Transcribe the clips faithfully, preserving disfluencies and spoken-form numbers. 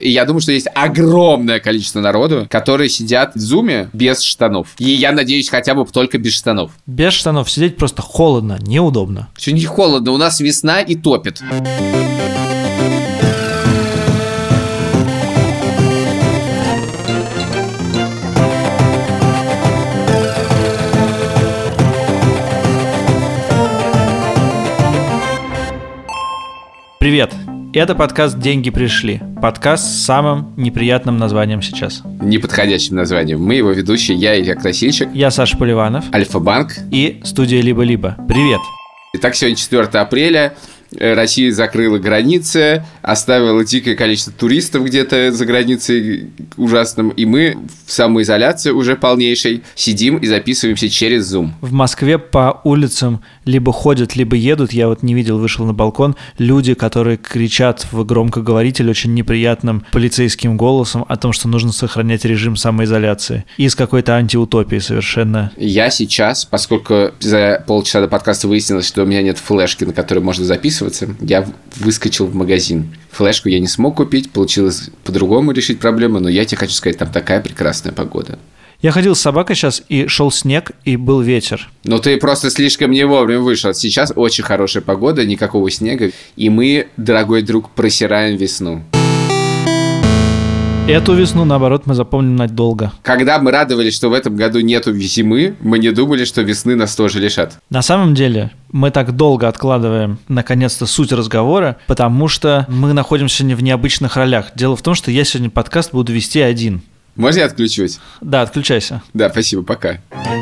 И я думаю, что есть огромное количество народу, которые сидят в зуме без штанов. И я надеюсь, хотя бы только без штанов. Без штанов сидеть просто холодно, неудобно. Все не холодно, у нас весна и топит. Привет! Это подкаст «Деньги пришли». Подкаст с самым неприятным названием сейчас. Неподходящим названием. Мы его ведущие, я Илья Красильщик. Я Саша Поливанов. Альфа-банк. И студия «Либо-либо». Привет! Итак, сегодня четвёртое апреля. Россия закрыла границы, оставила дикое количество туристов где-то за границей ужасным, и мы в самоизоляции уже полнейшей сидим и записываемся через Zoom. В Москве по улицам либо ходят, либо едут, я вот не видел, вышел на балкон, люди, которые кричат в громкоговоритель очень неприятным полицейским голосом о том, что нужно сохранять режим самоизоляции. Из какой-то антиутопии совершенно. Я сейчас, поскольку за полчаса до подкаста выяснилось, что у меня нет флешки, на которой можно записывать, я выскочил в магазин. Флешку я не смог купить, получилось по-другому решить проблему, но я тебе хочу сказать, там такая прекрасная погода. Я ходил с собакой сейчас, и шел снег, и был ветер. Ну, ты просто слишком не вовремя вышел. Сейчас очень хорошая погода, никакого снега, и мы, дорогой друг, просираем весну. Эту весну, наоборот, мы запомним надолго. Когда мы радовались, что в этом году нету зимы, мы не думали, что весны нас тоже лишат. На самом деле, мы так долго откладываем, наконец-то, суть разговора, потому что мы находимся сегодня в необычных ролях. Дело в том, что я сегодня подкаст буду вести один. Можно я отключусь? Да, отключайся. Да, спасибо, пока.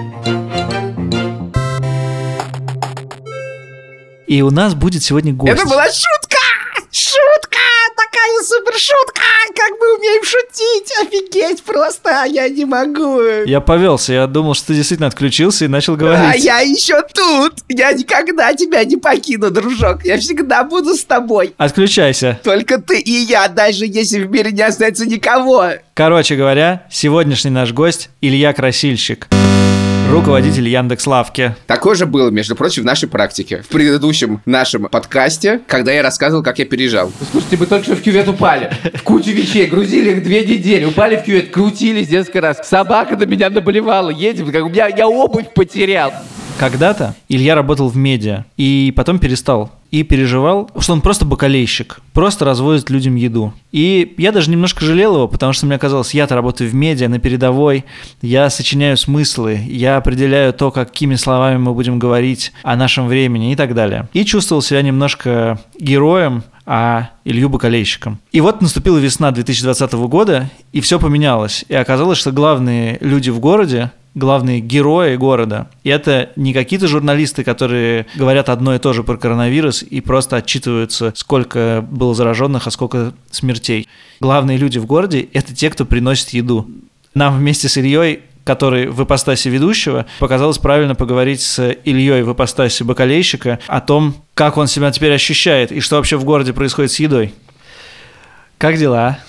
И у нас будет сегодня гость. Это была шутка! Шутка! Такая супер шутка! Как мы умеем шутить! Офигеть просто! Я не могу! Я повелся, я думал, что ты действительно отключился и начал говорить. А я еще тут! Я никогда тебя не покину, дружок! Я всегда буду с тобой! Отключайся. Только ты и я, даже если в мире не остается никого! Короче говоря, сегодняшний наш гость Илья Красильщик, руководитель Яндекс.Лавки. Такое же было, между прочим, в нашей практике. В предыдущем нашем подкасте, когда я рассказывал, как я переезжал. Слушайте, мы только что в кювет упали. В кучу вещей, грузили их две недели. Упали в кювет, крутились несколько раз. Собака на меня наболевала. Едем, как у меня, я обувь потерял. Когда-то Илья работал в медиа и потом перестал. И переживал, что он просто бакалейщик, просто развозит людям еду. И я даже немножко жалел его, потому что мне казалось, я-то работаю в медиа, на передовой, я сочиняю смыслы, я определяю то, какими словами мы будем говорить о нашем времени и так далее. И чувствовал себя немножко героем, а Илью бакалейщиком. И вот наступила весна две тысячи двадцатого года, и все поменялось. И оказалось, что главные люди в городе, главные герои города, и это не какие-то журналисты, которые говорят одно и то же про коронавирус и просто отчитываются, сколько было зараженных, а сколько смертей. Главные люди в городе – это те, кто приносит еду. Нам вместе с Ильей, который в ипостаси ведущего, показалось правильно поговорить с Ильей в ипостаси бакалейщика о том, как он себя теперь ощущает и что вообще в городе происходит с едой. Как дела?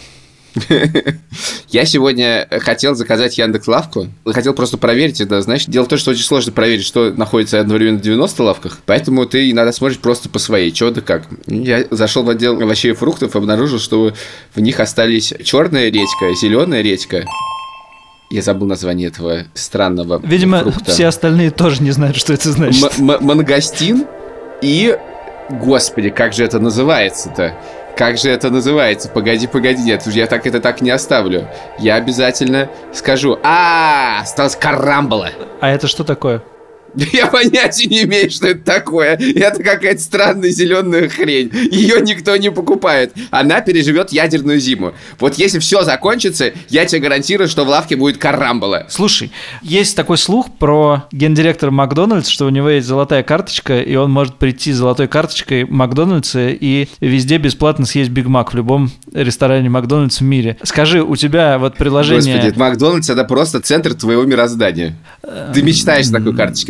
Я сегодня хотел заказать Яндекс.Лавку. Хотел просто проверить это, знаешь. Дело в том, что очень сложно проверить, что находится одновременно в девяноста лавках. Поэтому ты иногда смотришь просто по своей, что да как. Я зашел в отдел овощей и фруктов, обнаружил, что в них остались черная редька, зеленая редька. Я забыл название этого странного Видимо, фрукта. Все остальные тоже не знают, что это значит. М- м- мангостин и... Господи, как же это называется-то? Как же это называется? Погоди, погоди, нет, я так это так не оставлю. Я обязательно скажу. А, осталась карамбола. А это что такое? Я понятия не имею, что это такое. Это какая-то странная зеленая хрень. Ее никто не покупает. Она переживет ядерную зиму. Вот если все закончится, я тебе гарантирую, что в лавке будет карамбола. Слушай, есть такой слух про гендиректора Макдональдс, что у него есть золотая карточка, и он может прийти с золотой карточкой в Макдональдса и везде бесплатно съесть Биг Мак в любом ресторане Макдональдс в мире. Скажи, у тебя вот приложение... Господи, Макдональдс — это просто центр твоего мироздания. Ты мечтаешь о такой карточке, да?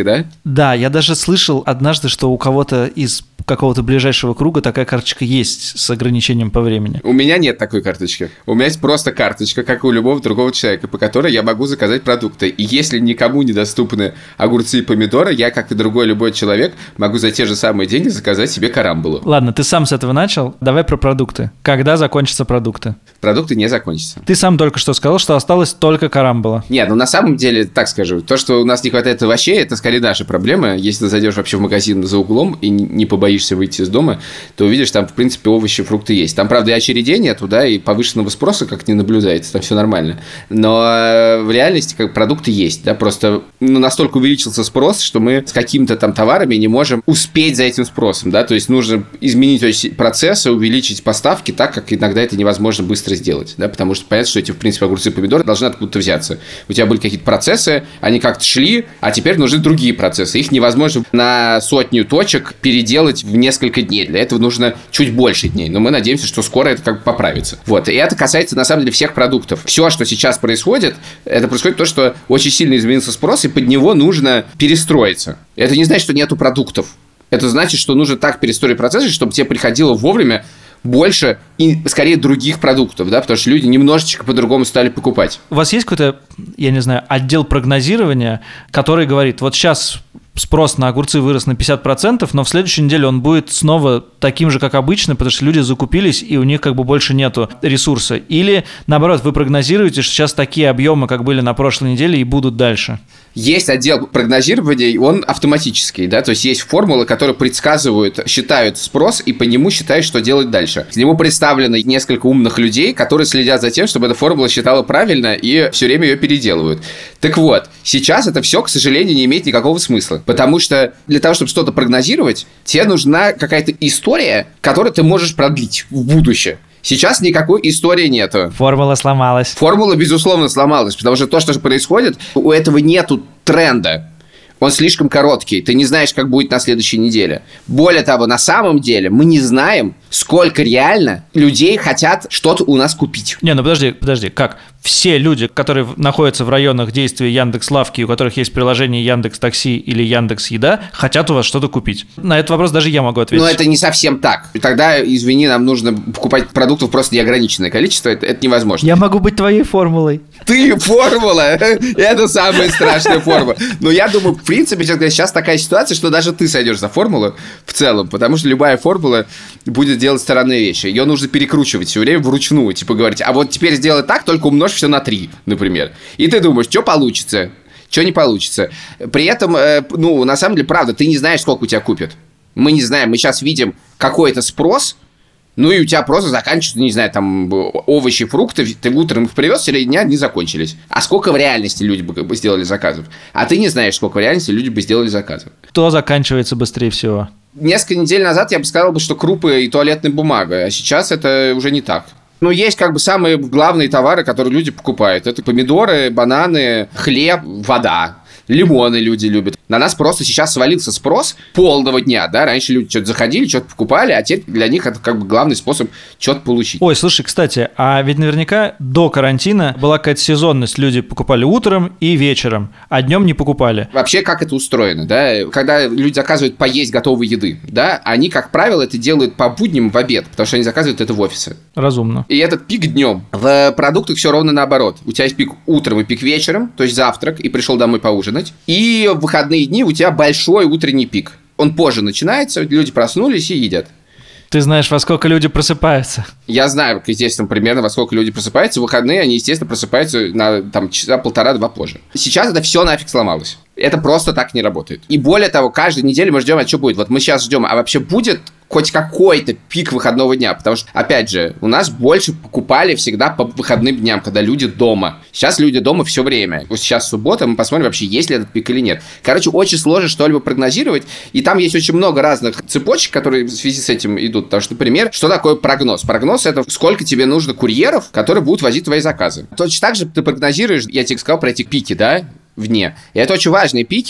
да? Да, я даже слышал однажды, что у кого-то из какого-то ближайшего круга такая карточка есть с ограничением по времени. У меня нет такой карточки. У меня есть просто карточка, как у любого другого человека, по которой я могу заказать продукты. И если никому недоступны огурцы и помидоры, я, как и другой любой человек, могу за те же самые деньги заказать себе карамбулу. Ладно, ты сам с этого начал. Давай про продукты. Когда закончатся продукты? Продукты не закончатся. Ты сам только что сказал, что осталось только карамбула. Нет, ну на самом деле, так скажу, то, что у нас не хватает овощей, это скорее наша проблема. Если ты зайдешь вообще в магазин за углом и не побоишься выйти из дома, то увидишь, там, в принципе, овощи, фрукты есть. Там, правда, и очередей нету, да, и повышенного спроса как не наблюдается, там все нормально. Но в реальности как продукты есть, да, просто ну, настолько увеличился спрос, что мы с какими-то там товарами не можем успеть за этим спросом, да, то есть нужно изменить процессы, увеличить поставки так, как иногда это невозможно быстро сделать, да, потому что понятно, что эти, в принципе, огурцы и помидоры должны откуда-то взяться. У тебя были какие-то процессы, они как-то шли, а теперь нужны другие процессы. Их невозможно на сотню точек переделать в несколько дней. Для этого нужно чуть больше дней. Но мы надеемся, что скоро это как бы поправится. Вот. И это касается, на самом деле, всех продуктов. Все, что сейчас происходит, это происходит то, что очень сильно изменился спрос, и под него нужно перестроиться. Это не значит, что нету продуктов. Это значит, что нужно так перестроить процессы, чтобы тебе приходило вовремя больше и, скорее, других продуктов, да, потому что люди немножечко по-другому стали покупать. У вас есть какой-то, я не знаю, отдел прогнозирования, который говорит, вот сейчас спрос на огурцы вырос на пятьдесят процентов, но в следующей неделе он будет снова таким же, как обычно, потому что люди закупились, и у них как бы больше нету ресурса. Или, наоборот, вы прогнозируете, что сейчас такие объемы, как были на прошлой неделе, и будут дальше? Есть отдел прогнозирования, он автоматический, да, то есть есть формулы, которые предсказывают, считают спрос и по нему считают, что делать дальше. К нему представлено несколько умных людей, которые следят за тем, чтобы эта формула считала правильно и все время ее переделывают. Так вот, сейчас это все, к сожалению, не имеет никакого смысла, потому что для того, чтобы что-то прогнозировать, тебе нужна какая-то история, которую ты можешь продлить в будущее. Сейчас никакой истории нету. Формула сломалась. Формула, безусловно, сломалась, потому что то, что происходит, у этого нету тренда. Он слишком короткий, ты не знаешь, как будет на следующей неделе. Более того, на самом деле мы не знаем, сколько реально людей хотят что-то у нас купить. Не, ну подожди, подожди, как? Все люди, которые находятся в районах действия Яндекс.Лавки, у которых есть приложение Яндекс.Такси или Яндекс.Еда, хотят у вас что-то купить? На этот вопрос даже я могу ответить. Но это не совсем так. Тогда, извини, нам нужно покупать продуктов просто неограниченное количество, это, это невозможно. Я могу быть твоей формулой. Ты формула! Это самая страшная формула. Но я думаю, в принципе, сейчас такая ситуация, что даже ты сойдешь за формулу в целом, потому что любая формула будет делать странные вещи. Ее нужно перекручивать все время вручную, типа говорить, а вот теперь сделай так, только умножь все на три, например. И ты думаешь, что получится, что не получится. При этом, ну, на самом деле, правда, ты не знаешь, сколько у тебя купят. Мы не знаем, мы сейчас видим какой-то спрос, ну и у тебя просто заканчиваются, не знаю, там, овощи, фрукты, ты утром их привез, в середине дня не закончились. А сколько в реальности люди бы сделали заказов? А ты не знаешь, сколько в реальности люди бы сделали заказов. Кто заканчивается быстрее всего? Несколько недель назад я бы сказал, что крупы и туалетная бумага, а сейчас это уже не так. Ну, есть как бы самые главные товары, которые люди покупают. Это помидоры, бананы, хлеб, вода. Лимоны люди любят. На нас просто сейчас свалился спрос полного дня, да, раньше люди что-то заходили, что-то покупали, а теперь для них это как бы главный способ что-то получить. Ой, слушай, кстати, а ведь наверняка до карантина была какая-то сезонность, люди покупали утром и вечером, а днем не покупали. Вообще, как это устроено, да, когда люди заказывают поесть готовой еды, да, они, как правило, это делают по будням в обед, потому что они заказывают это в офисы. Разумно. И этот пик днем. В продуктах все ровно наоборот. У тебя есть пик утром и пик вечером, то есть завтрак, и пришел домой поужинать. И в выходные дни у тебя большой утренний пик. Он позже начинается, люди проснулись и едят. Ты знаешь, во сколько люди просыпаются? Я знаю, естественно, примерно во сколько люди просыпаются. В выходные они, естественно, просыпаются на там, часа полтора-два позже. Сейчас это все нафиг сломалось. Это просто так не работает. И более того, каждую неделю мы ждем, а что будет. Вот мы сейчас ждем, а вообще будет хоть какой-то пик выходного дня, потому что, опять же, у нас больше покупали всегда по выходным дням, когда люди дома. Сейчас люди дома все время. Вот сейчас суббота, мы посмотрим вообще, есть ли этот пик или нет. Короче, очень сложно что-либо прогнозировать, и там есть очень много разных цепочек, которые в связи с этим идут. Потому что, например, что такое прогноз? Прогноз — это сколько тебе нужно курьеров, которые будут возить твои заказы. Точно так же ты прогнозируешь, я тебе сказал про эти пики, да, вне. И это очень важные пики.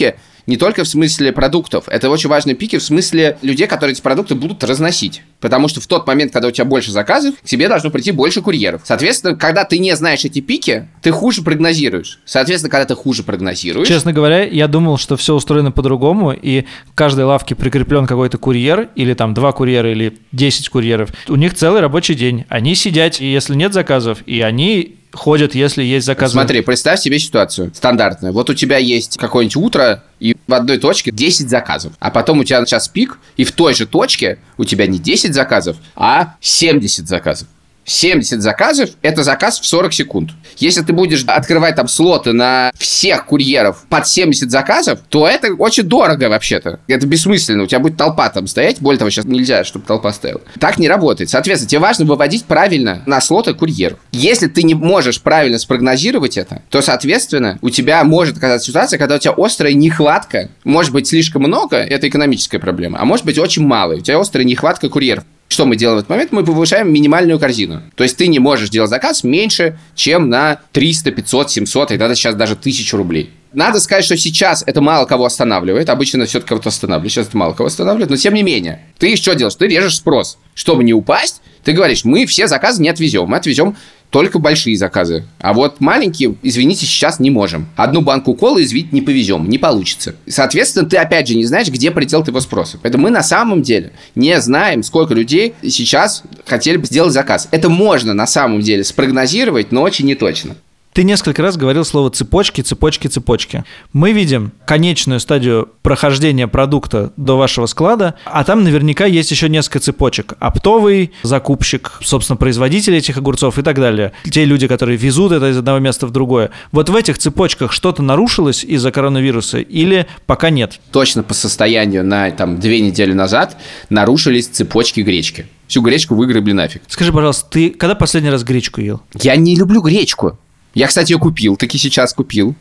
Не только в смысле продуктов. Это очень важные пики в смысле людей, которые эти продукты будут разносить. Потому что в тот момент, когда у тебя больше заказов, к тебе должно прийти больше курьеров. Соответственно, когда ты не знаешь эти пики, ты хуже прогнозируешь. Соответственно, когда ты хуже прогнозируешь... Честно говоря, я думал, что все устроено по-другому, и к каждой лавке прикреплен какой-то курьер, или там два курьера, или десять курьеров. У них целый рабочий день. Они сидят, и если нет заказов, и они... ходят, если есть заказы. Смотри, представь себе ситуацию стандартную. Вот у тебя есть какое-нибудь утро, и в одной точке десять заказов. А потом у тебя час пик, и в той же точке у тебя не десять заказов, а семьдесят заказов. семьдесят заказов – это заказ в сорок секунд. Если ты будешь открывать там слоты на всех курьеров под семьдесят заказов, то это очень дорого вообще-то. Это бессмысленно. У тебя будет толпа там стоять. Более того, сейчас нельзя, чтобы толпа стояла. Так не работает. Соответственно, тебе важно выводить правильно на слоты курьеров. Если ты не можешь правильно спрогнозировать это, то, соответственно, у тебя может оказаться ситуация, когда у тебя острая нехватка. Может быть, слишком много – это экономическая проблема. А может быть, очень мало. У тебя острая нехватка курьеров. Что мы делаем в этот момент? Мы повышаем минимальную корзину. То есть ты не можешь делать заказ меньше, чем на триста, пятьсот, семьсот, и иногда сейчас даже тысячу рублей. Надо сказать, что сейчас это мало кого останавливает. Обычно все-таки кого-то останавливает. Сейчас это мало кого останавливает. Но тем не менее, ты что делаешь? Ты режешь спрос. Чтобы не упасть, ты говоришь, мы все заказы не отвезем. Мы отвезем только большие заказы. А вот маленькие, извините, сейчас не можем. Одну банку колы, извините, не повезем. Не получится. Соответственно, ты опять же не знаешь, где предел твоего спроса. Поэтому мы на самом деле не знаем, сколько людей сейчас хотели бы сделать заказ. Это можно на самом деле спрогнозировать, но очень неточно. Ты несколько раз говорил слово «цепочки», «цепочки», «цепочки». Мы видим конечную стадию прохождения продукта до вашего склада, а там наверняка есть еще несколько цепочек. Оптовый, закупщик, собственно, производитель этих огурцов и так далее. Те люди, которые везут это из одного места в другое. Вот в этих цепочках что-то нарушилось из-за коронавируса или пока нет? Точно по состоянию на там, две недели назад нарушились цепочки гречки. Всю гречку выгребли нафиг. Скажи, пожалуйста, ты когда последний раз гречку ел? Я не люблю гречку. Я, кстати, ее купил, таки сейчас купил.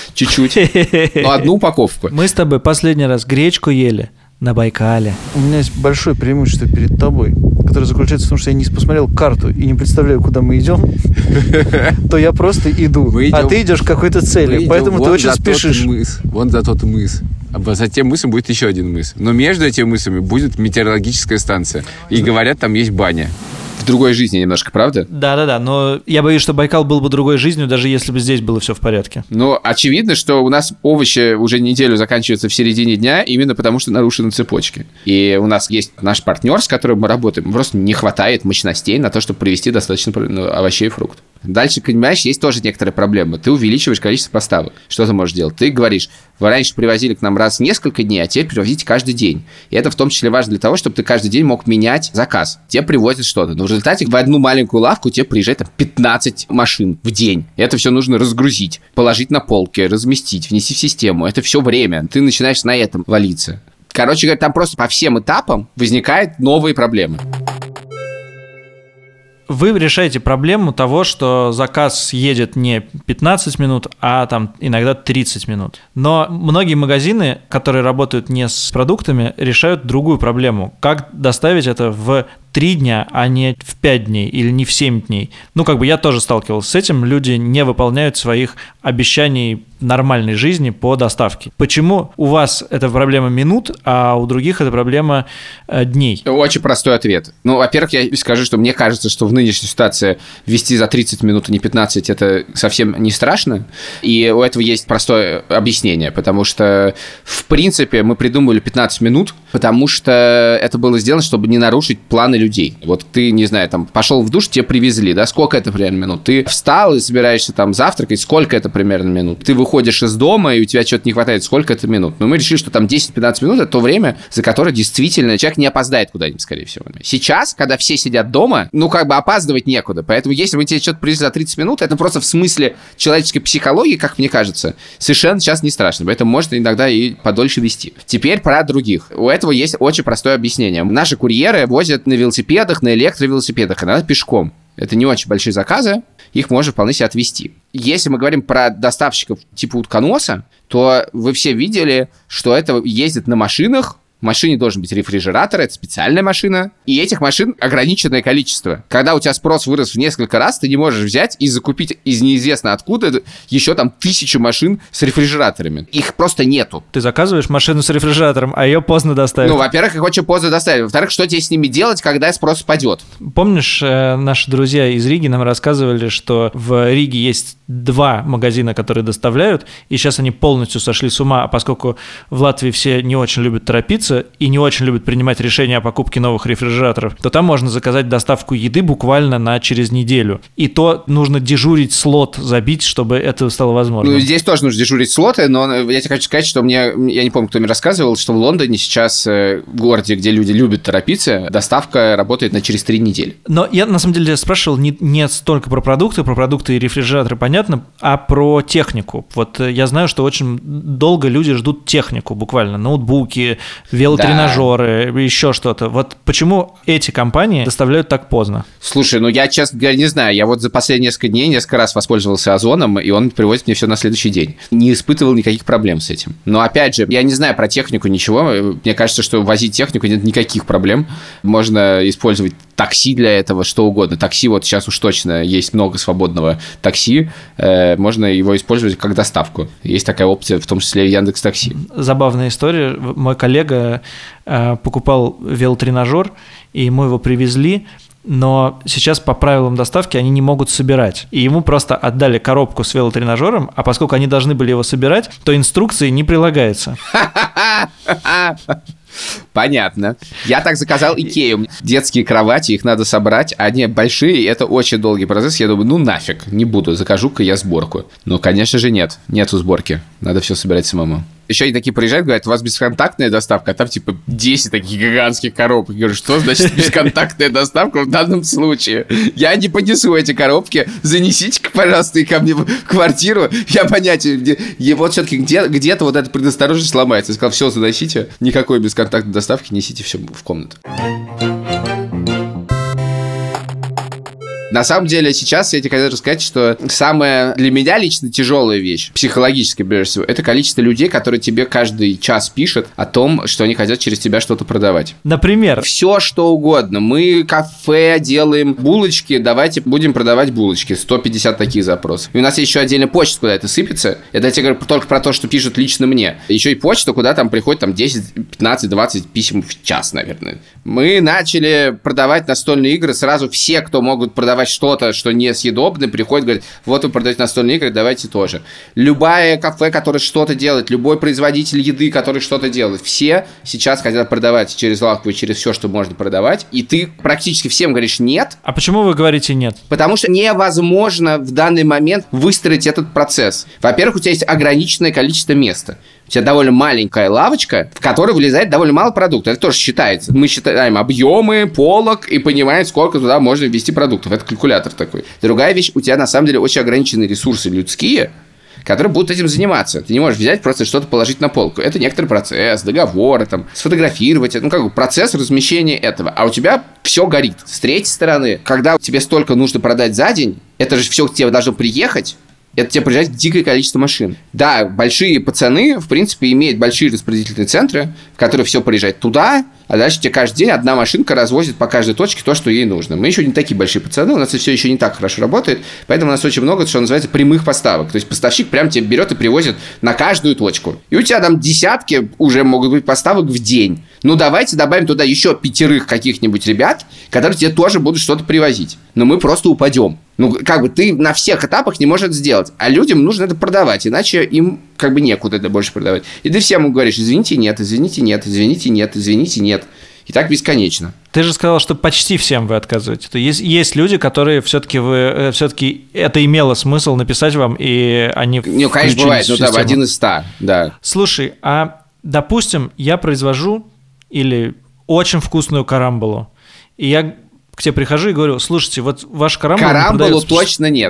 Чуть-чуть. Но одну упаковку. Мы с тобой последний раз гречку ели на Байкале. У меня есть большое преимущество перед тобой, которое заключается в том, что я не посмотрел карту и не представляю, куда мы идем, то я просто иду, а ты идешь к какой-то цели, поэтому ты очень спешишь. Вон за тот мыс. А за тем мысом будет еще один мыс. Но между этими мысами будет метеорологическая станция. И говорят, там есть баня. В другой жизни немножко, правда? Да-да-да, но я боюсь, что Байкал был бы другой жизнью, даже если бы здесь было все в порядке. Но очевидно, что у нас овощи уже неделю заканчиваются в середине дня, именно потому что нарушены цепочки. И у нас есть наш партнер, с которым мы работаем, просто не хватает мощностей на то, чтобы привезти достаточно овощей и фруктов. Дальше, понимаешь, есть тоже некоторые проблемы. Ты увеличиваешь количество поставок. Что ты можешь делать? Ты говоришь, вы раньше привозили к нам раз в несколько дней, а теперь привозите каждый день. И это в том числе важно для того, чтобы ты каждый день мог менять заказ. Тебе привозят что-то. Но в результате в одну маленькую лавку тебе приезжает там, пятнадцать машин в день. И это все нужно разгрузить, положить на полки, разместить, внести в систему. Это все время. Ты начинаешь на этом валиться. Короче говоря, там просто по всем этапам возникают новые проблемы. Вы решаете проблему того, что заказ едет не пятнадцать минут, а там иногда тридцать минут. Но многие магазины, которые работают не с продуктами, решают другую проблему. Как доставить это в три дня, а не в пять дней или не в семь дней. Ну, как бы я тоже сталкивался с этим. Люди не выполняют своих обещаний нормальной жизни по доставке. Почему у вас это проблема минут, а у других это проблема э, дней? Очень простой ответ. Ну, во-первых, я скажу, что мне кажется, что в нынешней ситуации вести за тридцать минут, а не пятнадцать, это совсем не страшно. И у этого есть простое объяснение, потому что, в принципе, мы придумали пятнадцать минут, потому что это было сделано, чтобы не нарушить планы людей. Вот ты, не знаю, там, пошел в душ, тебе привезли, да, сколько это примерно минут? Ты встал и собираешься там завтракать, сколько это примерно минут? Ты выходишь из дома, и у тебя что-то не хватает, сколько это минут? Но мы решили, что там десять-пятнадцать минут – это то время, за которое действительно человек не опоздает куда-нибудь, скорее всего. Сейчас, когда все сидят дома, ну, как бы опаздывать некуда. Поэтому, если мы тебе что-то привезли за тридцать минут, это просто в смысле человеческой психологии, как мне кажется, совершенно сейчас не страшно. Поэтому можно иногда и подольше вести. Теперь про других. У этого есть очень простое объяснение. Наши курьеры возят на велосипедах, на электровелосипедах, иногда пешком. Это не очень большие заказы, их можно вполне себе отвезти. Если мы говорим про доставщиков типа утконоса, то вы все видели, что это ездит на машинах В машине должен быть рефрижератор, это специальная машина, и этих машин ограниченное количество. Когда у тебя спрос вырос в несколько раз, ты не можешь взять и закупить из неизвестно откуда еще там тысячу машин с рефрижераторами. Их просто нету. Ты заказываешь машину с рефрижератором, а ее поздно доставят. Ну, во-первых, их очень поздно доставят. Во-вторых, что тебе с ними делать, когда спрос спадет? Помнишь, наши друзья из Риги нам рассказывали, что в Риге есть два магазина, которые доставляют, и сейчас они полностью сошли с ума, а поскольку в Латвии все не очень любят торопиться и не очень любят принимать решения о покупке новых рефрижераторов, то там можно заказать доставку еды буквально на через неделю. И то нужно дежурить, слот забить, чтобы это стало возможно. Ну, здесь тоже нужно дежурить слоты, но я тебе хочу сказать, что мне, я не помню, кто мне рассказывал, что в Лондоне сейчас, в городе, где люди любят торопиться, доставка работает на через три недели. Но я, на самом деле, спрашивал не, не столько про продукты, про продукты и рефрижераторы, понятно, а про технику. Вот я знаю, что очень долго люди ждут технику, буквально, ноутбуки, велотренажеры, да. еще что-то. Вот почему эти компании доставляют так поздно? Слушай, ну я, честно говоря, не знаю. Я вот за последние несколько дней несколько раз воспользовался Озоном, и он привозит мне все на следующий день. Не испытывал никаких проблем с этим. Но опять же, я не знаю про технику ничего. Мне кажется, что возить технику нет никаких проблем. Можно использовать такси для этого, что угодно. Такси вот сейчас уж точно есть много свободного такси. Э, можно его использовать как доставку. Есть такая опция, в том числе в Яндекс.Такси. Забавная история. Мой коллега э, покупал велотренажер, и ему его привезли, но сейчас по правилам доставки они не могут собирать. И ему просто отдали коробку с велотренажером, а поскольку они должны были его собирать, то инструкции не прилагается. Понятно. Я так заказал Икею. Детские кровати, их надо собрать. Они большие, это очень долгий процесс. Я думаю, ну нафиг, не буду, закажу-ка я сборку. Но, конечно же, нет. Нету сборки. Надо все собирать самому. Еще они такие приезжают, говорят, у вас бесконтактная доставка, а там типа десять таких гигантских коробок. Я говорю, что значит бесконтактная доставка в данном случае? Я не понесу эти коробки, занесите-ка, пожалуйста, их ко мне в квартиру. Я понятия, где... И вот все-таки где, где-то вот эта предосторожность сломается. Я сказал, все, заносите, никакой бесконтактной доставки, несите все в комнату. На самом деле, сейчас я тебе хочу сказать, что самая для меня лично тяжелая вещь, психологически, прежде всего, это количество людей, которые тебе каждый час пишут о том, что они хотят через тебя что-то продавать. Например? Все, что угодно. Мы кафе делаем булочки, давайте будем продавать булочки. сто пятьдесят таких запросов. И у нас есть еще отдельная почта, куда это сыпется. Это я тебе говорю только про то, что пишут лично мне. Еще и почта, куда там приходит там десять, пятнадцать, двадцать писем в час, наверное. Мы начали продавать настольные игры. Сразу все, кто могут продавать что-то, что несъедобно, приходят, говорят, вот вы продаете настольные игры, давайте тоже. Любое кафе, которое что-то делает, любой производитель еды, который что-то делает, все сейчас хотят продавать через лавку и через все, что можно продавать, и ты практически всем говоришь нет. А почему вы говорите нет? Потому что невозможно в данный момент выстроить этот процесс. Во-первых, у тебя есть ограниченное количество места. У тебя довольно маленькая лавочка, в которой вылезает довольно мало продуктов. Это тоже считается. Мы считаем объемы, полок и понимаем, сколько туда можно ввести продуктов. Это калькулятор такой. Другая вещь, у тебя на самом деле очень ограниченные ресурсы людские, которые будут этим заниматься. Ты не можешь взять просто что-то положить на полку. Это некоторый процесс, договоры, там, сфотографировать. Ну, как бы процесс размещения этого. А у тебя все горит. С третьей стороны, когда тебе столько нужно продать за день, это же все к тебе должно приехать. Это тебе приезжает дикое количество машин. Да, большие пацаны, в принципе, имеют большие распределительные центры, в которые все приезжает туда, а дальше тебе каждый день одна машинка развозит по каждой точке то, что ей нужно. Мы еще не такие большие пацаны, у нас все еще не так хорошо работает, поэтому у нас очень много, что называется, прямых поставок. То есть поставщик прям тебе берет и привозит на каждую точку. И у тебя там десятки уже могут быть поставок в день. Ну, давайте добавим туда еще пятерых каких-нибудь ребят, которые тебе тоже будут что-то привозить. Но мы просто упадем. Ну, как бы ты на всех этапах не можешь это сделать. А людям нужно это продавать, иначе им как бы некуда это больше продавать. И ты всем говоришь, извините, нет, извините, нет, извините, нет, извините, нет. И так бесконечно. Ты же сказал, что почти всем вы отказываете. То есть есть люди, которые все-таки вы все-таки это имело смысл написать вам, и они Ну, конечно, бывает, ну, там, один из ста, да. Слушай, а допустим, я произвожу или очень вкусную карамболу, и я к тебе прихожу и говорю, слушайте, вот ваш карамболу Карамболу продается... точно нет.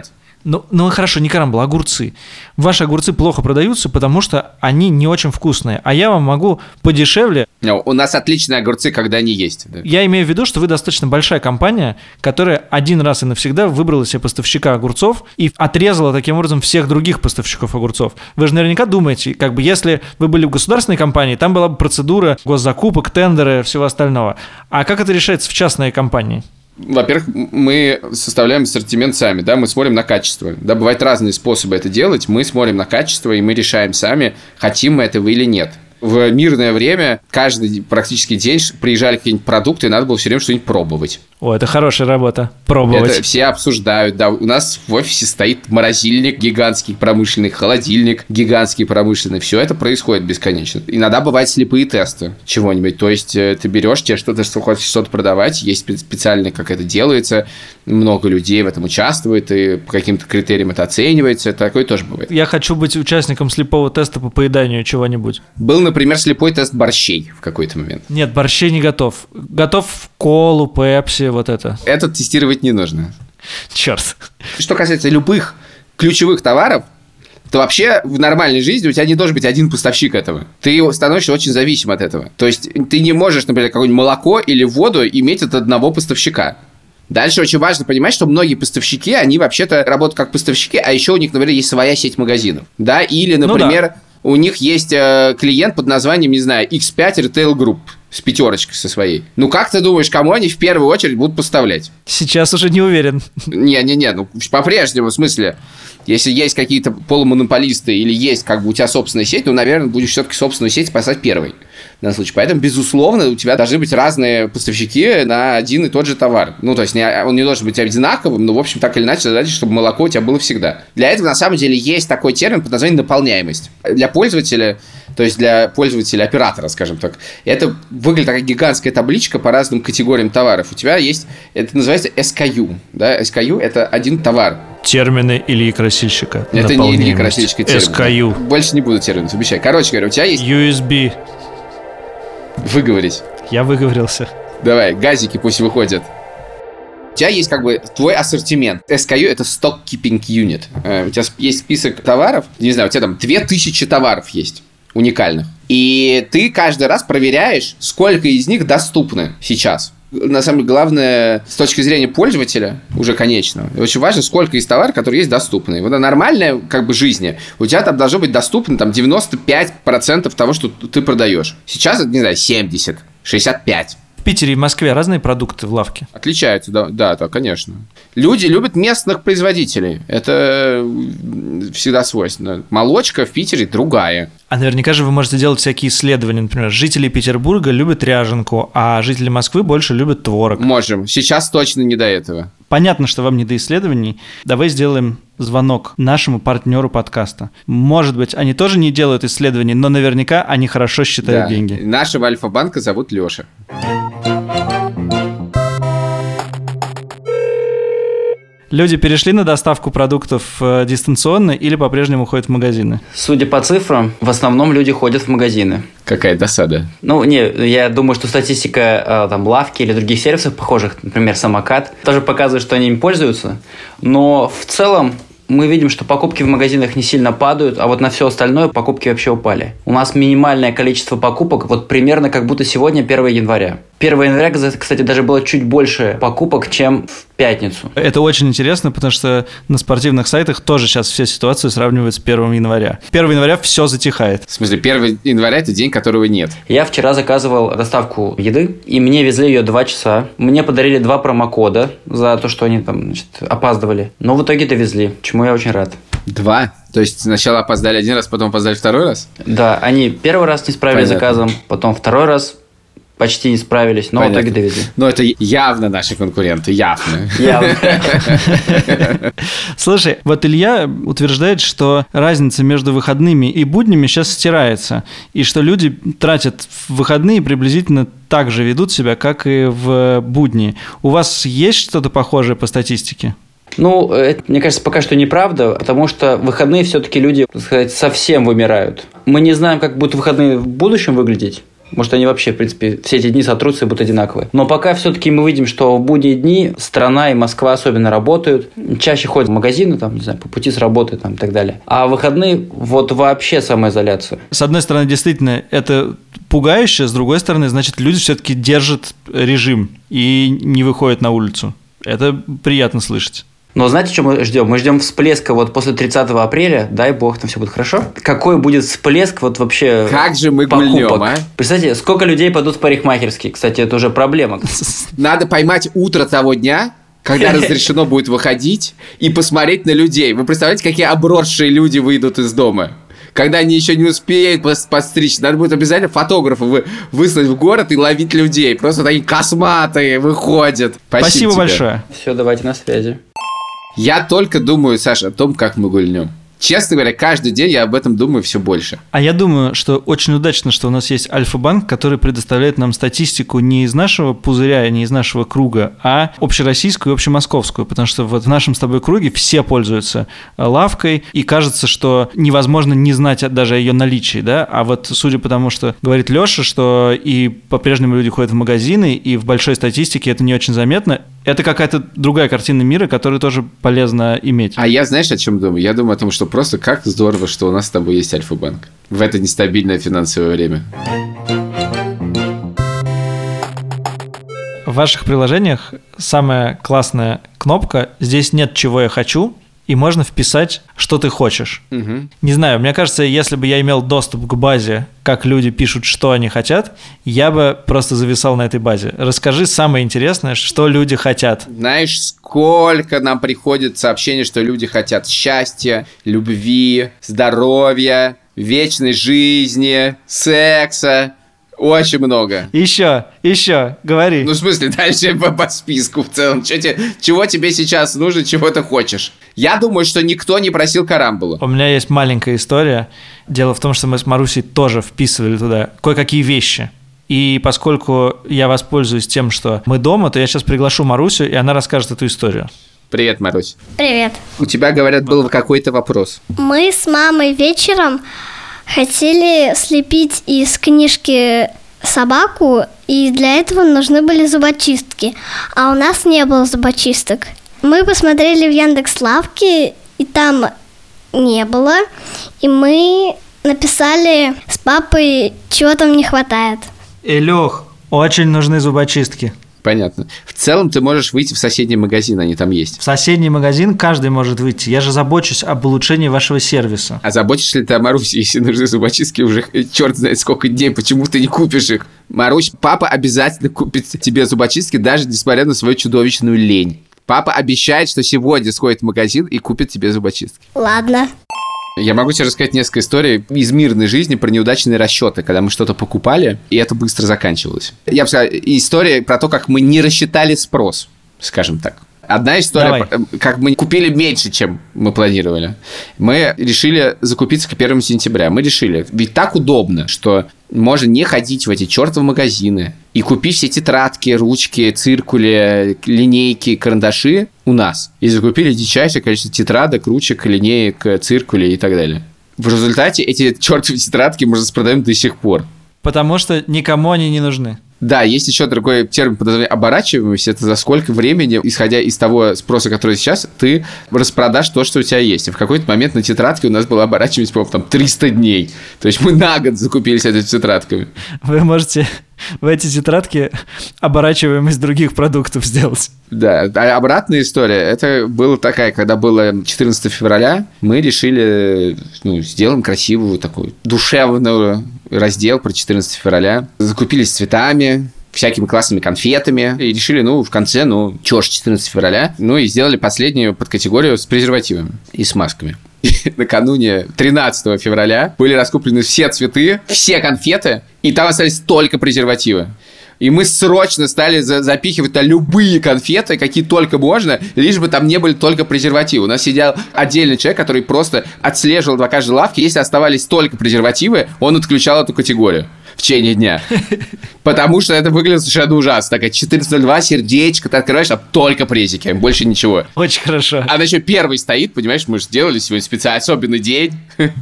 Ну, ну хорошо, не карамбол, огурцы. Ваши огурцы плохо продаются, потому что они не очень вкусные. А я вам могу подешевле... No, у нас отличные огурцы, когда они есть. Да. Я имею в виду, что вы достаточно большая компания, которая один раз и навсегда выбрала себе поставщика огурцов и отрезала таким образом всех других поставщиков огурцов. Вы же наверняка думаете, как бы если вы были в государственной компании, там была бы процедура госзакупок, тендеры, всего остального. А как это решается в частной компании? Во-первых, мы составляем ассортимент сами, да, мы смотрим на качество. Да, бывают разные способы это делать, мы смотрим на качество, и мы решаем сами, хотим мы этого или нет. В мирное время каждый практически день приезжали какие-нибудь продукты, и надо было все время что-нибудь пробовать. О, это хорошая работа. Пробовать. Это все обсуждают, да. У нас в офисе стоит морозильник гигантский промышленный, холодильник гигантский промышленный. Все это происходит бесконечно. Иногда бывают слепые тесты чего-нибудь. То есть ты берешь, тебе что-то, что хочешь что-то продавать, есть специально, как это делается, много людей в этом участвует, и по каким-то критериям это оценивается. Такое тоже бывает. Я хочу быть участником слепого теста по поеданию чего-нибудь. Был, например, слепой тест борщей в какой-то момент. Нет, борщей не готов. Готов колу, пепси, вот это. Это тестировать не нужно. Черт. Что касается любых ключевых товаров, то вообще в нормальной жизни у тебя не должен быть один поставщик этого. Ты становишься очень зависим от этого. То есть ты не можешь, например, какое-нибудь молоко или воду иметь от одного поставщика. Дальше очень важно понимать, что многие поставщики, они вообще-то работают как поставщики, а еще у них, например, есть своя сеть магазинов. Да, или, например... Ну да. У них есть э, клиент под названием, не знаю, икс пять Retail Group с пятерочкой со своей. Ну, как ты думаешь, кому они в первую очередь будут поставлять? Сейчас уже не уверен. Не-не-не, ну, по-прежнему, в смысле, если есть какие-то полумонополисты или есть как бы у тебя собственная сеть, ну, наверное, будешь все-таки собственную сеть спасать первой. В данном случае. Поэтому, безусловно, у тебя должны быть разные поставщики на один и тот же товар. Ну, то есть, не, он не должен быть одинаковым, но, в общем, так или иначе, задача, чтобы молоко у тебя было всегда. Для этого, на самом деле, есть такой термин под названием наполняемость. Для пользователя, то есть для пользователя, оператора, скажем так, это выглядит такая гигантская табличка по разным категориям товаров. У тебя есть, это называется эс кей ю. Да? эс кей ю – это один товар. Термины Ильи Красильщика. Это не Ильи Красильщика термин. эс кей ю. Больше не буду терминов обещать. Короче говоря, у тебя есть... ю эс би. Выговорить. Я выговорился. Давай, газики пусть выходят. У тебя есть как бы твой ассортимент. эс кей ю – это Stock Keeping Unit. У тебя есть список товаров, не знаю, у тебя там две тысячи товаров есть уникальных. И ты каждый раз проверяешь, сколько из них доступны сейчас. На самом деле, главное, с точки зрения пользователя, уже конечного, очень важно, сколько из товаров, которые есть, доступны. И вот нормальная как бы жизни, у тебя там должно быть доступно там, девяносто пять процентов того, что ты продаешь. Сейчас это, не знаю, семьдесят, шестьдесят пять. В Питере и в Москве разные продукты в лавке? Отличаются, да, да, да, конечно. Люди любят местных производителей. Это всегда свойственно. Молочка в Питере другая. А наверняка же вы можете делать всякие исследования. Например, жители Петербурга любят ряженку, а жители Москвы больше любят творог. Можем. Сейчас точно не до этого. Понятно, что вам не до исследований. Давай сделаем звонок нашему партнеру подкаста. Может быть, они тоже не делают исследований, но наверняка они хорошо считают да. деньги. Нашего Альфа-банка зовут Леша. Люди перешли на доставку продуктов дистанционно или по-прежнему ходят в магазины? Судя по цифрам, в основном люди ходят в магазины. Какая досада. Ну, не, я думаю, что статистика там лавки или других сервисов похожих, например, Самокат, тоже показывает, что они им пользуются. Но в целом мы видим, что покупки в магазинах не сильно падают, а вот на все остальное покупки вообще упали. У нас минимальное количество покупок, вот примерно как будто сегодня первое января. первое января, кстати, даже было чуть больше покупок, чем в пятницу. Это очень интересно, потому что на спортивных сайтах тоже сейчас все ситуации сравнивают с первого января. первого января все затихает. В смысле, первого января – это день, которого нет? Я вчера заказывал доставку еды, и мне везли ее два часа. Мне подарили два промокода за то, что они там, значит, опаздывали. Но в итоге довезли, чему я очень рад. Два? То есть сначала опоздали один раз, потом опоздали второй раз? Да, они первый раз не справились с заказом, потом второй раз почти не справились, но Понятно. В итоге довезли. Но это явно наши конкуренты, явно. Явно. Слушай, вот Илья утверждает, что разница между выходными и буднями сейчас стирается, и что люди тратят в выходные приблизительно так же ведут себя, как и в будни. У вас есть что-то похожее по статистике? Ну, это, мне кажется, пока что неправда, потому что в выходные все-таки люди, так сказать, совсем вымирают. Мы не знаем, как будут выходные в будущем выглядеть. Может, они вообще, в принципе, все эти дни сотрутся и будут одинаковые. Но пока все-таки мы видим, что в будние дни страна и Москва особенно работают. Чаще ходят в магазины, там, не знаю, по пути с работы там, и так далее. А в выходные вот вообще самоизоляция. С одной стороны, действительно, это пугающе. С другой стороны, значит, люди все-таки держат режим и не выходят на улицу. Это приятно слышать. Но знаете, что мы ждем? Мы ждем всплеска вот после тридцатого апреля, дай бог, там все будет хорошо. Какой будет всплеск вот вообще Как же мы покупок? гульнем, а? Представьте, сколько людей пойдут в парикмахерские. Кстати, это уже проблема. Надо поймать утро того дня, когда разрешено будет выходить, и посмотреть на людей. Вы представляете, какие обросшие люди выйдут из дома? Когда они еще не успеют подстричь, надо будет обязательно фотографа вы, выслать в город и ловить людей. Просто такие косматые выходят. Спасибо, Спасибо тебе. большое. Все, давайте на связи. Я только думаю, Саша, о том, как мы гульнем. Честно говоря, каждый день я об этом думаю все больше. А я думаю, что очень удачно, что у нас есть Альфа-банк, который предоставляет нам статистику не из нашего пузыря, не из нашего круга, а общероссийскую и общемосковскую, потому что вот в нашем с тобой круге все пользуются лавкой, и кажется, что невозможно не знать даже о ее наличии, да, а вот судя по тому, что говорит Леша, что и по-прежнему люди ходят в магазины, и в большой статистике это не очень заметно, это какая-то другая картина мира, которую тоже полезно иметь. А я, знаешь, о чем думаю? Я думаю о том, что просто как здорово, что у нас с тобой есть Альфа-банк в это нестабильное финансовое время. В ваших приложениях самая классная кнопка «Здесь нет чего я хочу», и можно вписать, что ты хочешь. Угу. Не знаю, мне кажется, если бы я имел доступ к базе, как люди пишут, что они хотят, я бы просто зависал на этой базе. Расскажи самое интересное, что люди хотят. Знаешь, сколько нам приходит сообщений, что люди хотят счастья, любви, здоровья, вечной жизни, секса. Очень много. Еще, еще, говори. Ну, в смысле, дальше по, по списку в целом. Чё те, чего тебе сейчас нужно, чего ты хочешь? Я думаю, что никто не просил карамбулу. У меня есть маленькая история. Дело в том, что мы с Марусей тоже вписывали туда кое-какие вещи. И поскольку я воспользуюсь тем, что мы дома, то я сейчас приглашу Марусю, и она расскажет эту историю. Привет, Марусь. Привет. У тебя, говорят, был какой-то вопрос. Мы с мамой вечером хотели слепить из книжки собаку, и для этого нужны были зубочистки, а у нас не было зубочисток. Мы посмотрели в Яндекс.Лавке, и там не было, и мы написали с папой, чего там не хватает. Илюх, очень нужны зубочистки. Понятно. В целом ты можешь выйти в соседний магазин, они там есть. В соседний магазин каждый может выйти. Я же забочусь об улучшении вашего сервиса. А заботишься ли ты о Марусе, если нужны зубочистки уже черт знает сколько дней, почему ты не купишь их? Марусь, папа обязательно купит тебе зубочистки, даже несмотря на свою чудовищную лень. Папа обещает, что сегодня сходит в магазин и купит тебе зубочистки. Ладно. Я могу тебе рассказать несколько историй из мирной жизни про неудачные расчеты, когда мы что-то покупали, и это быстро заканчивалось. Я бы сказал, история про то, как мы не рассчитали спрос, скажем так. Одна история, Давай. Как мы купили меньше, чем мы планировали. Мы решили закупиться к первому сентября. Мы решили, ведь так удобно, что можно не ходить в эти чертовы магазины и купить все тетрадки, ручки, циркули, линейки, карандаши у нас. И закупили дичайшее количество тетрадок, ручек, линеек, циркулей и так далее. В результате эти чертовы тетрадки мы распродаем до сих пор. Потому что никому они не нужны. Да, есть еще другой термин под названием оборачиваемость. Это за сколько времени, исходя из того спроса, который сейчас, ты распродашь то, что у тебя есть. И в какой-то момент на тетрадке у нас была оборачиваемость, по-моему, там триста дней. То есть мы на год закупились этими тетрадками. Вы можете в эти тетрадки оборачиваемость других продуктов сделать. Да, а обратная история, это была такая, когда было четырнадцатого февраля, мы решили, ну, сделаем красивую такую душевную раздел про четырнадцатого февраля. Закупились цветами, всякими классными конфетами и решили, ну, в конце, ну, чё ж, четырнадцатого февраля, ну, и сделали последнюю подкатегорию с презервативами и с масками. И накануне тринадцатого февраля были раскуплены все цветы, все конфеты, и там остались только презервативы. И мы срочно стали за- запихивать на любые конфеты, какие только можно, лишь бы там не были только презервативы. У нас сидел отдельный человек, который просто отслеживал до каждой лавки. Если оставались только презервативы, он отключал эту категорию в течение дня. Потому что это выглядит совершенно ужасно. Такая четырнадцать ноль два, сердечко, ты открываешь, а только презики, больше ничего. Очень хорошо. Она еще первый стоит, понимаешь, мы же сделали сегодня специальный особенный день.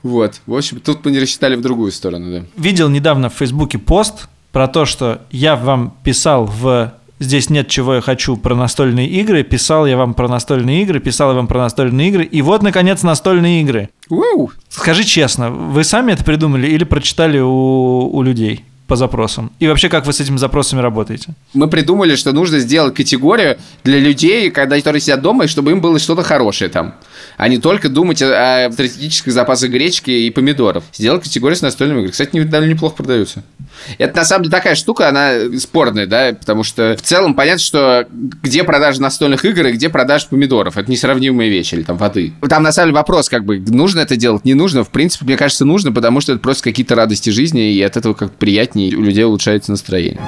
Вот. В общем, тут мы не рассчитали в другую сторону, да. Видел недавно в Фейсбуке пост про то, что я вам писал в «Здесь нет, чего я хочу» про настольные игры, писал я вам про настольные игры, писал я вам про настольные игры, и вот, наконец, настольные игры. Уау. Скажи честно, вы сами это придумали или прочитали у, у людей по запросам? И вообще, как вы с этими запросами работаете? Мы придумали, что нужно сделать категорию для людей, когда которые сидят дома, и чтобы им было что-то хорошее там, а не только думать о, о стратегических запасах гречки и помидоров. Сделать категорию с настольными играми. Кстати, довольно неплохо продаются. Это, на самом деле, такая штука, она спорная, да, потому что в целом понятно, что где продажа настольных игр и где продажа помидоров. Это несравнимые вещи, или там воды. Там, на самом деле, вопрос, как бы, нужно это делать, не нужно. В принципе, мне кажется, нужно, потому что это просто какие-то радости жизни, и от этого как-то приятнее, и у людей улучшается настроение.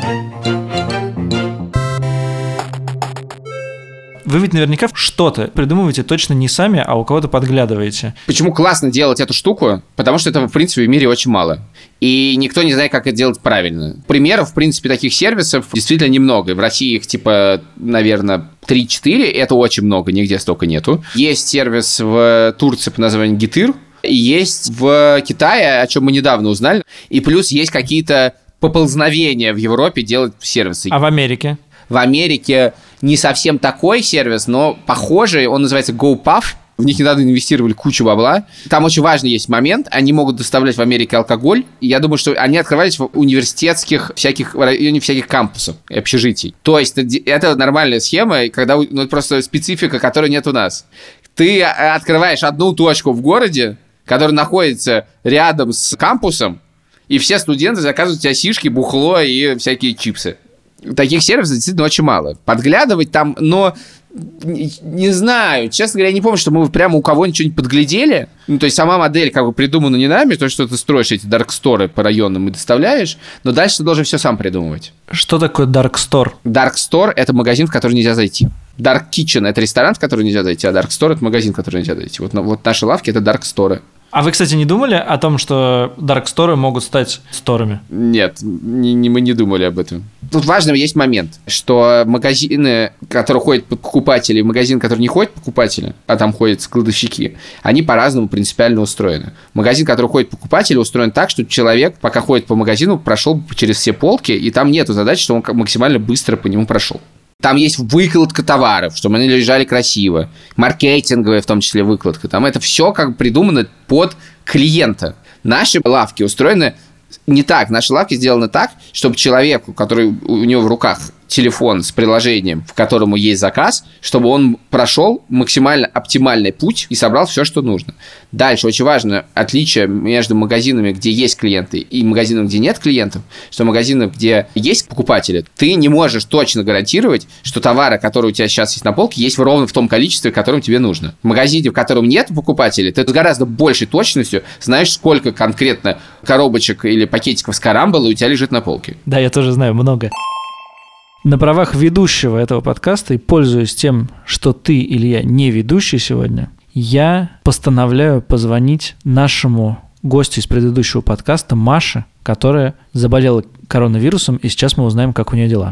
Вы ведь наверняка что-то придумываете точно не сами, а у кого-то подглядываете. Почему классно делать эту штуку? Потому что этого, в принципе, в мире очень мало. И никто не знает, как это делать правильно. Примеров, в принципе, таких сервисов действительно немного. В России их, типа, наверное, три-четыре. Это очень много, нигде столько нету. Есть сервис в Турции под названием Гитыр. Есть в Китае, о чем мы недавно узнали. И плюс есть какие-то поползновения в Европе делать сервисы. А в Америке? В Америке не совсем такой сервис, но похожий, он называется GoPuff. В них недавно инвестировали кучу бабла. Там очень важный есть момент. Они могут доставлять в Америке алкоголь. И я думаю, что они открывались в университетских всяких, в районе всяких кампусов и общежитий. То есть это нормальная схема, когда, ну, это просто специфика, которой нет у нас. Ты открываешь одну точку в городе, которая находится рядом с кампусом, и все студенты заказывают у тебя сишки, бухло и всякие чипсы. Таких сервисов действительно очень мало. Подглядывать там, но не, не знаю, честно говоря, я не помню, что мы прямо у кого-нибудь что-нибудь подглядели. Ну, то есть сама модель как бы придумана не нами, то, что ты строишь эти дарксторы по районам и доставляешь, но дальше ты должен все сам придумывать. Что такое Dark Store? Dark Store — это магазин, в который нельзя зайти. Dark Kitchen — это ресторан, в который нельзя зайти, а Dark Store — это магазин, в который нельзя зайти. Вот, вот наши лавки — это Dark Store. А вы, кстати, не думали о том, что Dark Store могут стать сторами? Нет, не, не, мы не думали об этом. Тут важный есть момент, что магазины, которые ходят покупатели, и магазин, который не ходит покупатели, а там ходят складовщики, они по-разному принципиально устроены. Магазин, который ходит покупатели, устроен так, что человек, пока ходит по магазину, прошел через все полки, и там нету задачи, что он максимально быстро по нему прошел. Там есть выкладка товаров, чтобы они лежали красиво, маркетинговая в том числе выкладка. Там это все как бы придумано под клиента. Наши лавки устроены не так. Наши лавки сделаны так, чтобы человеку, который у него в руках телефон с приложением, в котором есть заказ, чтобы он прошел максимально оптимальный путь и собрал все, что нужно. Дальше очень важно отличие между магазинами, где есть клиенты, и магазинами, где нет клиентов, что магазины, где есть покупатели, ты не можешь точно гарантировать, что товары, которые у тебя сейчас есть на полке, есть ровно в том количестве, которым тебе нужно. В магазине, в котором нет покупателей, ты с гораздо большей точностью знаешь, сколько конкретно коробочек или пакетиков с карамболой у тебя лежит на полке. Да, я тоже знаю, много. На правах ведущего этого подкаста и пользуясь тем, что ты, Илья, не ведущий сегодня, я постановляю позвонить нашему гостю из предыдущего подкаста Маше, которая заболела коронавирусом, и сейчас мы узнаем, как у нее дела.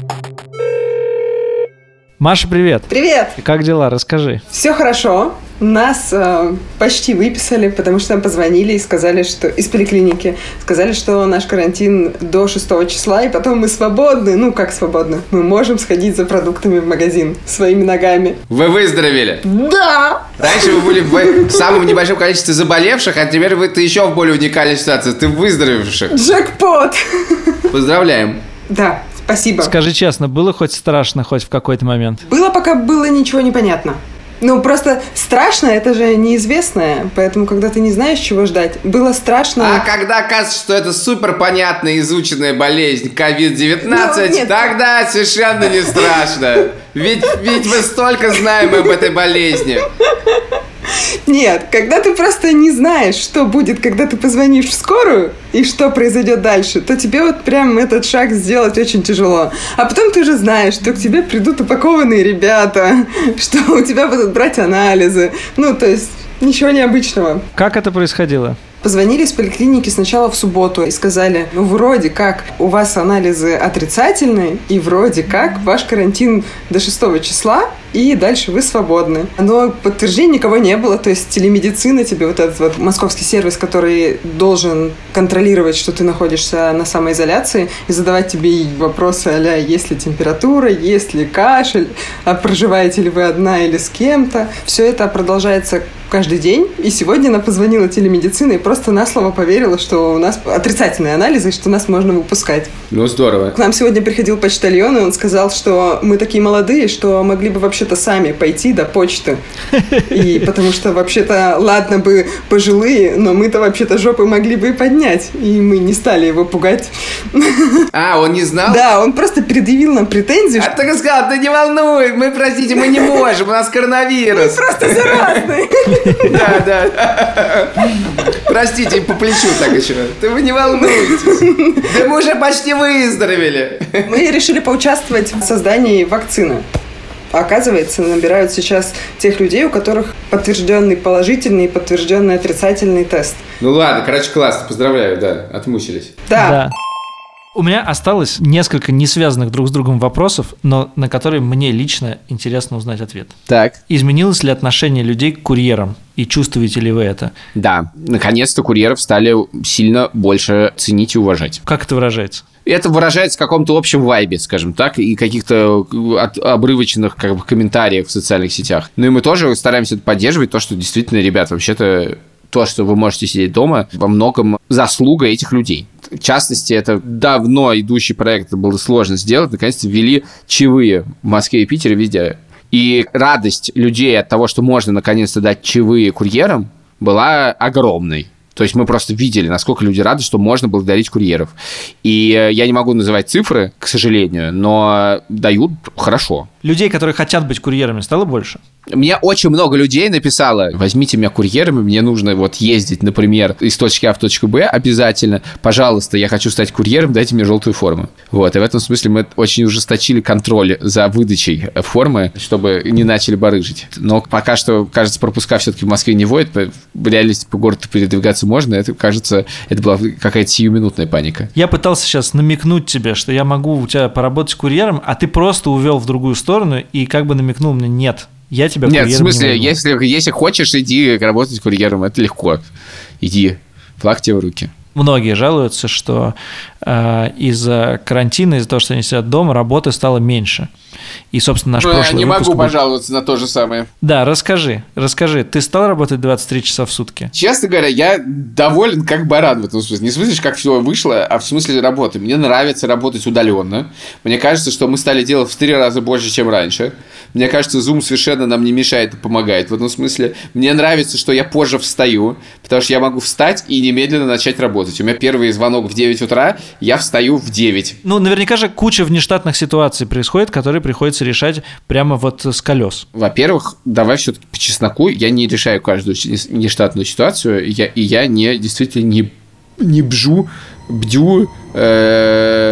Маша, привет! Привет! Как дела? Расскажи. Все хорошо. Нас э, почти выписали, потому что нам позвонили и сказали, что из поликлиники сказали, что наш карантин до шестого числа, и потом мы свободны. Ну, как свободны? Мы можем сходить за продуктами в магазин своими ногами. Вы выздоровели? Да! Раньше вы были в самом небольшом количестве заболевших, а теперь вы, ты еще в более уникальной ситуации. Ты выздоровевших. Джекпот! Поздравляем. Да, спасибо. Скажи честно, было хоть страшно, хоть в какой-то момент? Было, пока было ничего не понятно. Ну, просто страшно, это же неизвестное, поэтому, когда ты не знаешь, чего ждать, было страшно. А когда оказывается, что это супер понятная, изученная болезнь ковид девятнадцать, ну, тогда совершенно не страшно. Ведь, ведь мы столько знаем об этой болезни. Нет, когда ты просто не знаешь, что будет, когда ты позвонишь в скорую и что произойдет дальше, то тебе вот прям этот шаг сделать очень тяжело. А потом ты уже знаешь, что к тебе придут упакованные ребята, что у тебя будут брать анализы. Ну, то есть ничего необычного. Как это происходило? Позвонили из поликлиники сначала в субботу и сказали, ну, вроде как у вас анализы отрицательные, и вроде как ваш карантин до шестого числа, и дальше вы свободны. Но подтверждений никого не было, то есть телемедицина тебе, вот этот вот московский сервис, который должен контролировать, что ты находишься на самоизоляции, и задавать тебе вопросы а-ля, есть ли температура, есть ли кашель, а проживаете ли вы одна или с кем-то. Все это продолжается каждый день. И сегодня она позвонила телемедицина и просто на слово поверила, что у нас отрицательные анализы, и что нас можно выпускать. Ну, здорово. К нам сегодня приходил почтальон, и он сказал, что мы такие молодые, что могли бы вообще-то сами пойти до почты. И потому что вообще-то, ладно бы пожилые, но мы-то вообще-то жопы могли бы и поднять. И мы не стали его пугать. А, он не знал? Да, он просто предъявил нам претензии. А ты сказал, да не волнуй, мы, простите, мы не можем, у нас коронавирус. Мы просто заразные. Да, да. Простите, по плечу так еще. Да вы не волнуйтесь. Да мы уже почти выздоровели. Мы решили поучаствовать в создании вакцины. Оказывается, набирают сейчас тех людей, у которых подтвержденный положительный и подтвержденный отрицательный тест. Ну ладно, короче, классно, поздравляю, да, отмучились. Да. Да. У меня осталось несколько несвязанных друг с другом вопросов, но на которые мне лично интересно узнать ответ. Так. Изменилось ли отношение людей к курьерам? И чувствуете ли вы это? Да, наконец-то курьеров стали сильно больше ценить и уважать. Как это выражается? Это выражается в каком-то общем вайбе, скажем так, и каких-то от, обрывочных как бы, комментариях в социальных сетях. Ну и мы тоже стараемся это поддерживать, то, что действительно, ребят, вообще-то то, что вы можете сидеть дома, во многом заслуга этих людей. В частности, это давно идущий проект, это было сложно сделать, наконец-то ввели чаевые в Москве и Питере везде. И радость людей от того, что можно наконец-то дать чаевые курьерам, была огромной. То есть мы просто видели, насколько люди рады, что можно благодарить курьеров. И я не могу называть цифры, к сожалению, но дают хорошо. Людей, которые хотят быть курьерами, стало больше? Мне очень много людей написало: возьмите меня курьером, мне нужно вот ездить, например, из точки А в точку Б обязательно. Пожалуйста, я хочу стать курьером, дайте мне желтую форму. Вот, и в этом смысле мы очень ужесточили контроль за выдачей формы, чтобы не начали барыжить. Но пока что, кажется, пропуска все-таки в Москве не вводят, в реальности по городу передвигаться можно. Это, кажется, это была какая-то сиюминутная паника. Я пытался сейчас намекнуть тебе, что я могу у тебя поработать курьером, а ты просто увел в другую сторону и как бы намекнул мне: нет, я тебя курьером не Нет, в смысле, возьму. если, если хочешь, иди работать курьером, это легко. Иди, флаг тебе в руки. Многие жалуются, что э, из-за карантина, из-за того, что они сидят дома, работы стало меньше. И, собственно, наш ну, прошлый я не выпуск могу был... пожаловаться на то же самое. Да, расскажи, расскажи. Ты стал работать двадцать три часа в сутки? Честно говоря, я доволен как баран в этом смысле. Не в смысле, как все вышло, а в смысле работы. Мне нравится работать удаленно. Мне кажется, что мы стали делать в три раза больше, чем раньше. Мне кажется, Zoom совершенно нам не мешает и помогает в этом смысле. Мне нравится, что я позже встаю, потому что я могу встать и немедленно начать работать. У меня первый звонок в девять утра, я встаю в девять. Ну, наверняка же куча внештатных ситуаций происходит, которые приходится решать прямо вот с колес. Во-первых, давай все-таки по чесноку, я не решаю каждую нештатную ситуацию, я, и я не, действительно не, не бжу, бдю, э,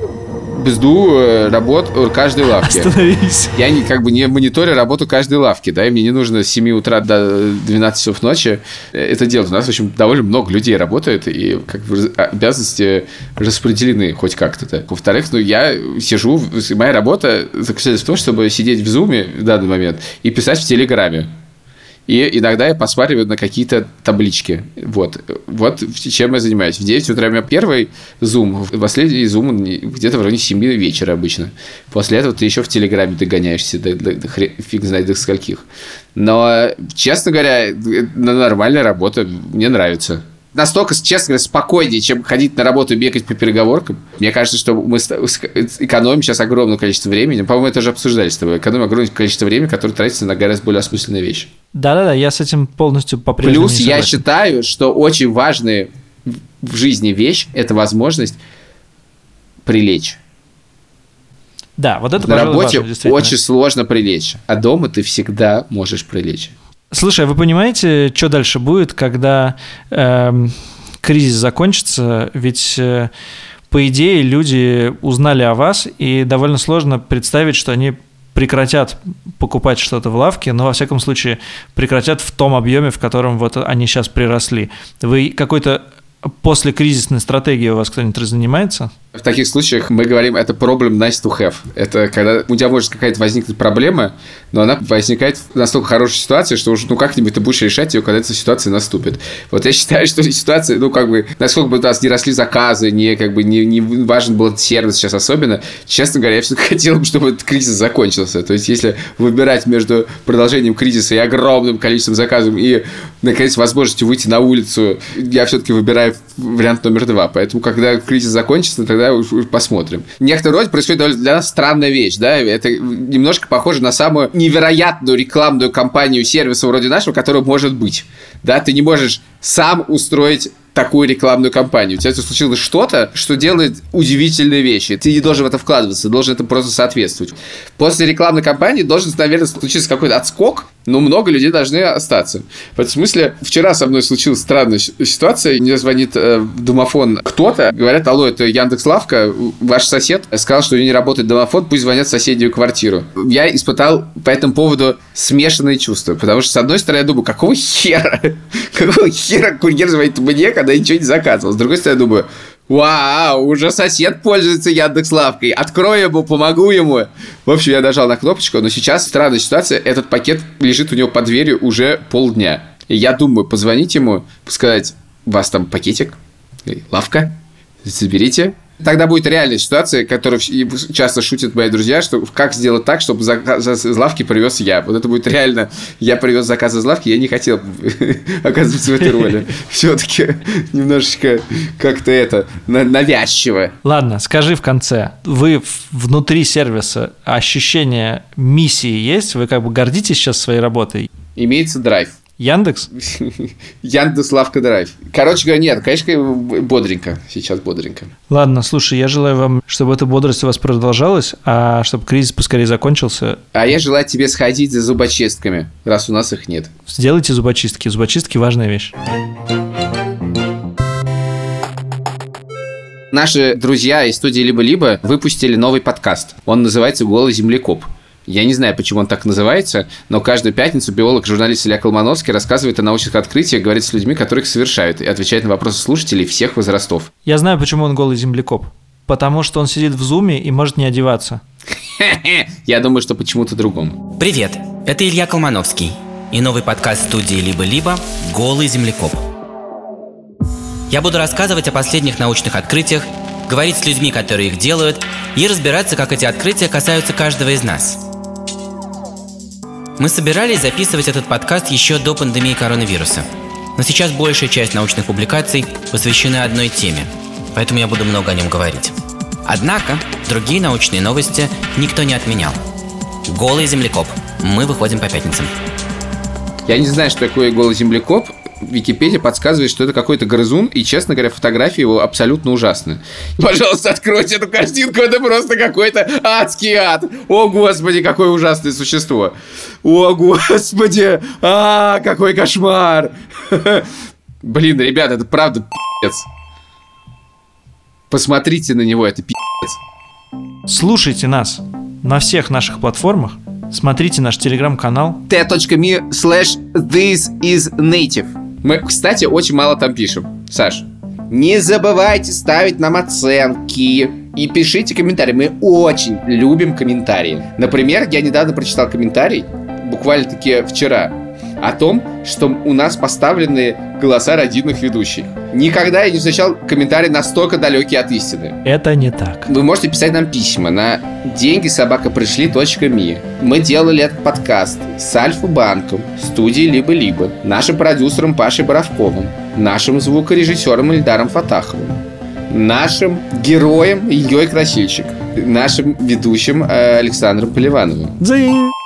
бзду работ каждой лавки. Остановись. Я не, как бы не мониторю работу каждой лавки, да, и мне не нужно с семи утра до двенадцати часов ночи это делать. У нас, в общем, довольно много людей работает, и как бы обязанности распределены хоть как-то. Да. Во-вторых, ну, я сижу, моя работа заключается в том, чтобы сидеть в Зуме в данный момент и писать в Телеграме. И иногда я посматриваю на какие-то таблички. Вот. Вот чем я занимаюсь. В девять утра у меня первый зум, последний зум где-то в районе семи вечера обычно. После этого ты еще в Телеграме догоняешься, до, до, до, фиг знает до скольких. Но, честно говоря, нормальная работа, мне нравится. Настолько, честно говоря, спокойнее, чем ходить на работу и бегать по переговоркам. Мне кажется, что мы экономим сейчас огромное количество времени. По-моему, это уже обсуждали с тобой. Экономим огромное количество времени, которое тратится на гораздо более осмысленные вещи. Да-да-да, я с этим полностью по-прежнему Плюс я считаю, что очень важная в жизни вещь – это возможность прилечь. Да, вот это, на пожалуй, работе важно, очень сложно прилечь, а дома ты всегда можешь прилечь. Слушай, а вы понимаете, что дальше будет, когда э, кризис закончится? Ведь, э, по идее, люди узнали о вас, и довольно сложно представить, что они прекратят покупать что-то в лавке, но, во всяком случае, прекратят в том объеме, в котором вот они сейчас приросли. Вы какой-то Послекризисной стратегией у вас кто-нибудь занимается? В таких случаях мы говорим, это problem nice to have. Это когда у тебя может какая-то возникнуть проблема, но она возникает в настолько хорошей ситуации, что уже ну как-нибудь ты будешь решать ее, когда эта ситуация наступит. Вот я считаю, что ситуация, ну как бы, насколько бы у нас не росли заказы, не, как бы, не, не важен был этот сервис сейчас особенно, честно говоря, я все-таки хотел бы, чтобы этот кризис закончился. То есть, если выбирать между продолжением кризиса и огромным количеством заказов и, наконец, возможностью выйти на улицу, я все-таки выбираю вариант номер два. Поэтому, когда кризис закончится, тогда уже посмотрим. В некотором роде происходит для нас странная вещь, да, это немножко похоже на самую невероятную рекламную кампанию сервиса вроде нашего, которая может быть. Да, ты не можешь сам устроить такую рекламную кампанию. У тебя случилось что-то, что делает удивительные вещи. Ты не должен в это вкладываться, ты должен это просто соответствовать. После рекламной кампании должен, наверное, случиться какой-то отскок, но много людей должны остаться. В этом смысле, вчера со мной случилась странная ситуация. Мне звонит э, в домофон кто-то. Говорят, алло, это Яндекс.Лавка, ваш сосед сказал, что у него не работает домофон, пусть звонят в соседнюю квартиру. Я испытал по этому поводу смешанные чувства, потому что, с одной стороны, я думаю, какого хера? Какого хера курьер звонит мне, когда я ничего не заказывал? С другой стороны, я думаю, вау, уже сосед пользуется Яндекс.Лавкой. Открою ему, помогу ему. В общем, я нажал на кнопочку, но сейчас странная ситуация. Этот пакет лежит у него под дверью уже полдня. И я думаю, позвонить ему, сказать, у вас там пакетик, лавка, заберите. Тогда будет реальная ситуация, которую часто шутят мои друзья, что как сделать так, чтобы заказ из лавки привез я. Вот это будет реально. Я привез заказ из лавки, я не хотел оказываться в этой роли. Все-таки немножечко как-то это навязчиво. Ладно, скажи в конце. Вы внутри сервиса ощущение миссии есть? Вы как бы гордитесь сейчас своей работой? Имеется драйв. Яндекс? Яндекс.Лавка драйв. Короче говоря, нет, конечно, бодренько. Сейчас бодренько. Ладно, слушай, я желаю вам, чтобы эта бодрость у вас продолжалась, а чтобы кризис поскорее закончился. А я желаю тебе сходить за зубочистками, раз у нас их нет. Сделайте зубочистки. Зубочистки – важная вещь. Наши друзья из студии «Либо-либо» выпустили новый подкаст. Он называется «Голый землекоп». Я не знаю, почему он так называется, но каждую пятницу биолог-журналист Илья Колмановский рассказывает о научных открытиях, говорит с людьми, которые их совершают, и отвечает на вопросы слушателей всех возрастов. Я знаю, почему он голый землекоп. Потому что он сидит в зуме и может не одеваться. Я думаю, что почему-то другому. Привет, это Илья Колмановский и новый подкаст студии «Либо-либо» «Голый землекоп». Я буду рассказывать о последних научных открытиях, говорить с людьми, которые их делают, и разбираться, как эти открытия касаются каждого из нас. Мы собирались записывать этот подкаст еще до пандемии коронавируса, но сейчас большая часть научных публикаций посвящены одной теме, поэтому я буду много о нем говорить. Однако, другие научные новости никто не отменял. Голый землекоп. Мы выходим по пятницам. Я не знаю, что такое голый землекоп. Википедия подсказывает, что это какой-то грызун, и, честно говоря, фотография его абсолютно ужасная. Пожалуйста, откройте эту картинку, это просто какой-то адский ад. О, Господи, какое ужасное существо. О, Господи, а, какой кошмар. Блин, ребята, это правда пи***ц. Посмотрите на него, это пи***ц. Слушайте нас на всех наших платформах. Смотрите наш телеграм-канал t.me slash this is native. Мы, кстати, очень мало там пишем. Саш, не забывайте ставить нам оценки и пишите комментарии. Мы очень любим комментарии. Например, я недавно прочитал комментарий, буквально-таки вчера, о том, что у нас поставлены голоса родильных ведущих. Никогда я не встречал комментарий настолько далекий от истины. Это не так. Вы можете писать нам письма на деньги собака пришли точка ми. Мы делали этот подкаст с Альфа-банком, студией «Либо-либо», нашим продюсером Пашей Боровковым, нашим звукорежиссером Ильдаром Фатаховым, нашим героем Ильей Красильщик, нашим ведущим Александром Поливановым. Дзинь!